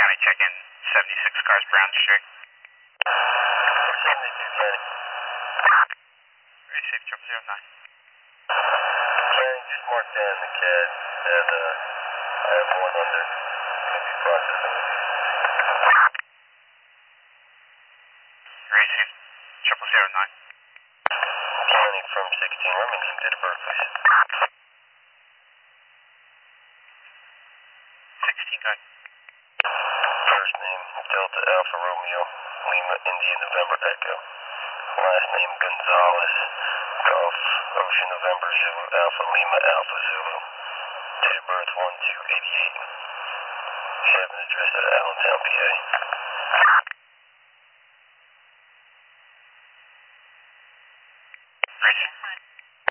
County, check-in 76 cars, Brown Street. 72 County. Very safe, 0009. County, just mark down the CAD that I have one under. Could be processing with you. Very safe, 0009. County from 16 Remington, date of birth, please. 16, good. First name, Delta Alpha Romeo, Lima India November Echo. Last name, Gonzalez, Golf Ocean November Zulu Alpha Lima Alpha Zulu. Date of birth 1288. You have an address at Allentown, PA. Very safe.